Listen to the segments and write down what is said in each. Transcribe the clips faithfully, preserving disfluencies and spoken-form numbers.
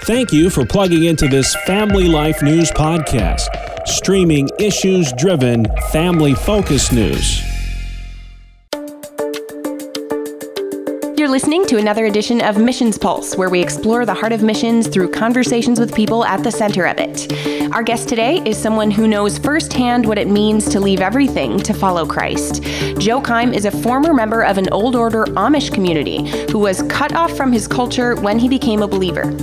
Thank you for plugging into this Family Life News podcast, streaming issues-driven, family-focused news. You're listening to another edition of Missions Pulse, where we explore the heart of missions through conversations with people at the center of it. Our guest today is someone who knows firsthand what it means to leave everything to follow Christ. Joe Keim is a former member of an Old Order Amish community who was cut off from his culture when he became a believer.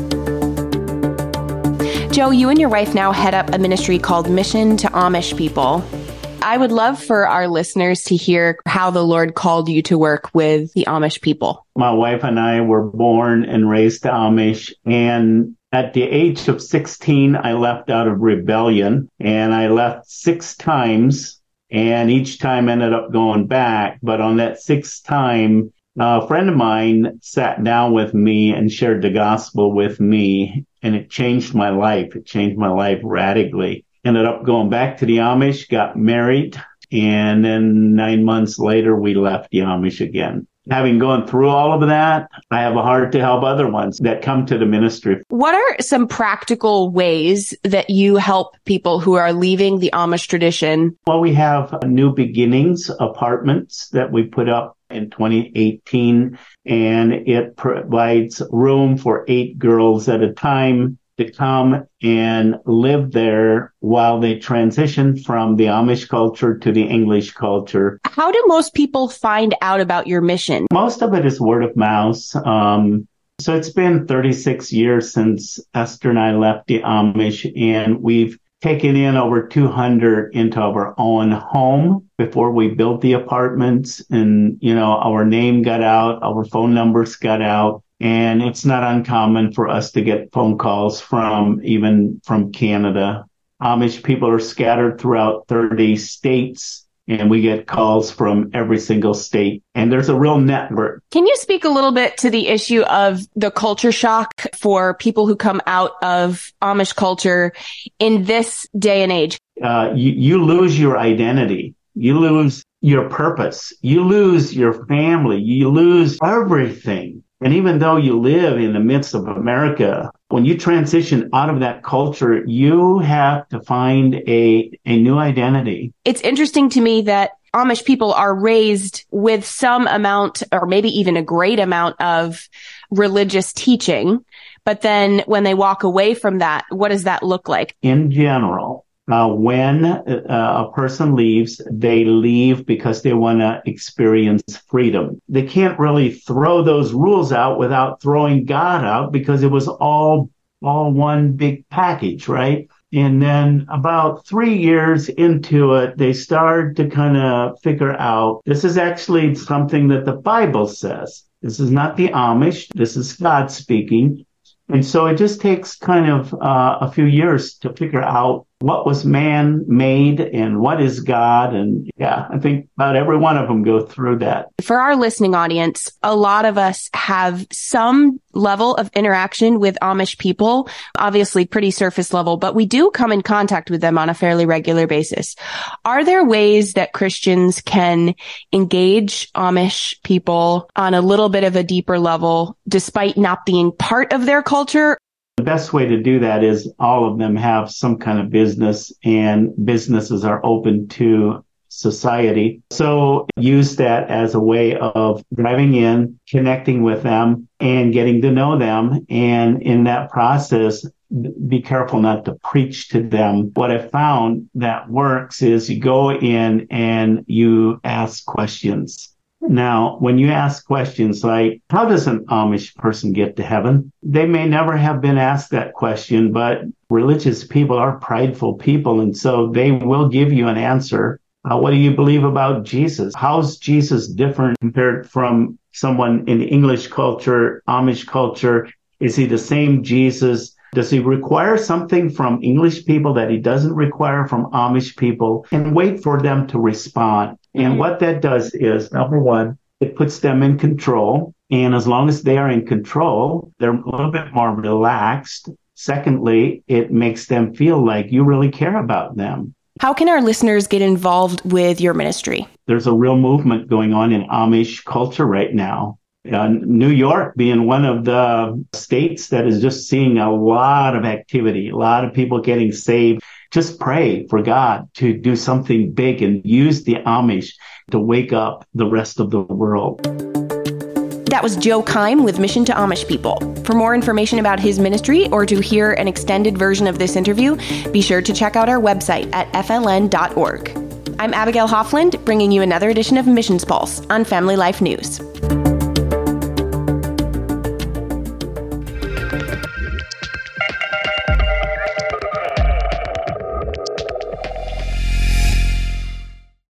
Joe, you and your wife now head up a ministry called Mission to Amish People. I would love for our listeners to hear how the Lord called you to work with the Amish people. My wife and I were born and raised Amish, and at the age of sixteen, I left out of rebellion, and I left six times, and each time ended up going back. But on that sixth time, a friend of mine sat down with me and shared the gospel with me, and it changed my life. It changed my life radically. Ended up going back to the Amish, got married, and then nine months later, we left the Amish again. Having gone through all of that, I have a heart to help other ones that come to the ministry. What are some practical ways that you help people who are leaving the Amish tradition? Well, we have New Beginnings apartments that we put up in twenty eighteen, and it provides room for eight girls at a time to come and live there while they transition from the Amish culture to the English culture. How do most people find out about your mission? Most of it is word of mouth. Um, so it's been thirty-six years since Esther and I left the Amish, and we've taken in over two hundred into our own home before we built the apartments. And, you know, our name got out, our phone numbers got out. And it's not uncommon for us to get phone calls from even from Canada. Amish people are scattered throughout thirty states, and we get calls from every single state. And there's a real network. Can you speak a little bit to the issue of the culture shock for people who come out of Amish culture in this day and age? Uh, you, you lose your identity. You lose your purpose. You lose your family. You lose everything. And even though you live in the midst of America, when you transition out of that culture, you have to find a, a new identity. It's interesting to me that Amish people are raised with some amount, or maybe even a great amount of religious teaching. But then when they walk away from that, what does that look like? In general, Uh, when uh, a person leaves, they leave because they want to experience freedom. They can't really throw those rules out without throwing God out, because it was all all one big package, right? And then about three years into it, they start to kind of figure out, this is actually something that the Bible says. This is not the Amish. This is God speaking. And so it just takes kind of uh, a few years to figure out what was man made and what is God. And yeah, I think about every one of them go through that. For our listening audience, a lot of us have some level of interaction with Amish people, obviously pretty surface level, but we do come in contact with them on a fairly regular basis. Are there ways that Christians can engage Amish people on a little bit of a deeper level, despite not being part of their culture? The best way to do that is all of them have some kind of business, and businesses are open to society. So use that as a way of driving in, connecting with them, and getting to know them. And in that process, be careful not to preach to them. What I found that works is you go in and you ask questions. Now, when you ask questions like, how does an Amish person get to heaven? They may never have been asked that question, but religious people are prideful people, and so they will give you an answer. Uh, what do you believe about Jesus? How's Jesus different compared from someone in English culture, Amish culture? Is he the same Jesus? Does he require something from English people that he doesn't require from Amish people? And wait for them to respond. And what that does is, number one, it puts them in control. And as long as they are in control, they're a little bit more relaxed. Secondly, it makes them feel like you really care about them. How can our listeners get involved with your ministry? There's a real movement going on in Amish culture right now. Uh, New York being one of the states that is just seeing a lot of activity, a lot of people getting saved. Just pray for God to do something big and use the Amish to wake up the rest of the world. That was Joe Keim with Mission to Amish People. For more information about his ministry or to hear an extended version of this interview, be sure to check out our website at f l n dot org. I'm Abigail Hoffland, bringing you another edition of Missions Pulse on Family Life News.